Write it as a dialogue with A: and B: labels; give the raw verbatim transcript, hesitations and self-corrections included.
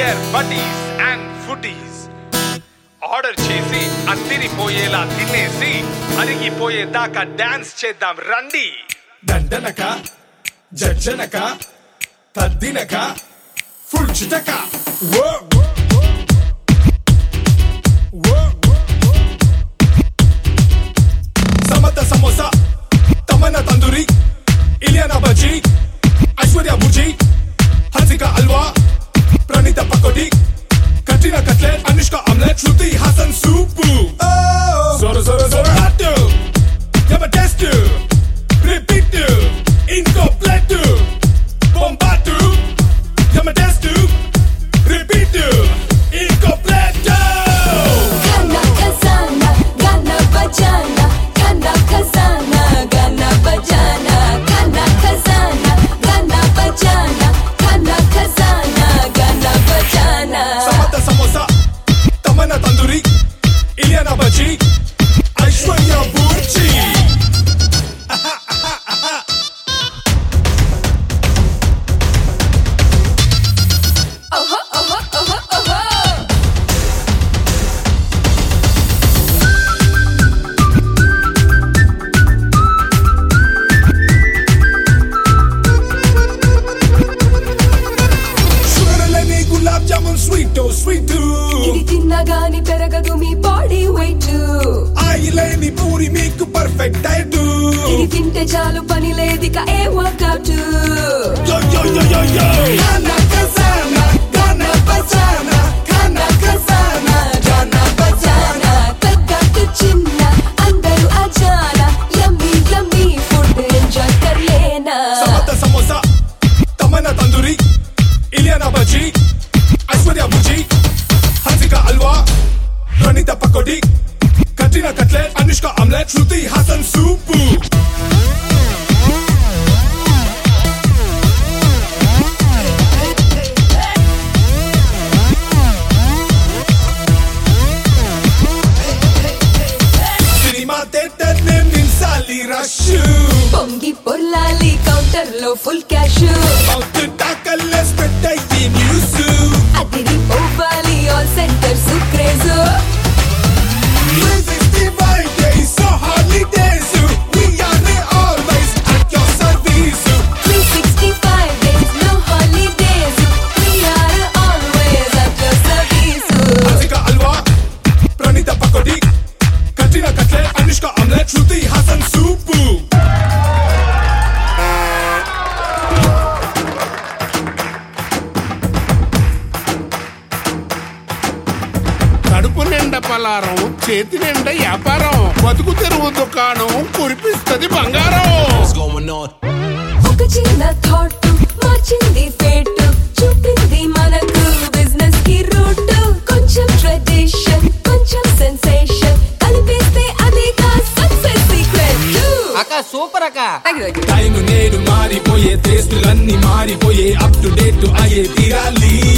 A: Dear buddies and foodies, order చేసి అత్తిరిపోయేలా తినేసి అరిగిపోయేదాకా డాన్స్ చేద్దాం రండి.
B: దండనక జజ్జనక తద్దినక ఫుల్ చిటక ఓ సమత సమోసా తమన్నా తందూరి ఇలియానా బజ్జీ ఐశ్వర్య బుజ్జి Hansika halwa Pranitha pakodi Katrina cutlet Anushka omelette Shruti Haasan soup జోర జోర జోర హాట్ యమ taste repeat incompleto bombato yama testo repeat incompleto
C: Gana kazana gana bajana gana kazana gana bajana gana kazana gana bajana gana kazana gana bajana
B: samata samosa tamanna tandoori ilyana bhaji aishwarya bujji sweet oh sweet
C: ఇది తిన్నగాని పెరగదు మీ body weight
B: ఆయిలేని పూరి మీకు perfect diet
C: ఇది తింటే చాలు పని లేదిక ఏ workout
B: yo yo yo yo yo gana kazana gana bajana gana kazana
C: gana bajana తగ్గట్టు చిన్న అందరూ అజానా యమ్మీ యమ్మీ ఫుడ్ ఎంజాయ్ కర్లేనా
B: samata samosa tamanna tandoori ilyana bhaji aishwarya bujji hansika halwa pranita pakodi katrina cutlet anushka omelette shruti hasan soup cinema theater ne minsali rush
C: పొంగి పొర్లాలి counter లో full cash
B: mouth tackles పెట్టయి news
C: అదిరి పోవాలి all centres craze
B: three sixty-five days so holidays we are always at your service
C: three sixty-five days no holidays we are always at your service
B: hansika halwa pranita pakodi katrina cutlet anushka omelette shruti hasan soup
D: కడుపు నిండా పలారం చేతి నిండా వ్యాపారం బతుకు తెరువు దుకాణం కురిపిస్తది బంగారం.
C: ఒక చిన్న థాట్ మార్చింది ఫేట్ చూపింది మనకు బిజినెస్ కి రూట్ కొంచెం ట్రెడిషన్ కొంచెం సెన్సేషన్ కలిపేస్తే అదే కా సక్సెస్ సీక్రెట్
E: అక్క సూపర్ అక్క.
B: టైం నేడు మారిపోయే టేస్టులన్నీ మారిపోయే అప్ టు డేట్ అయ్యే తీరాలి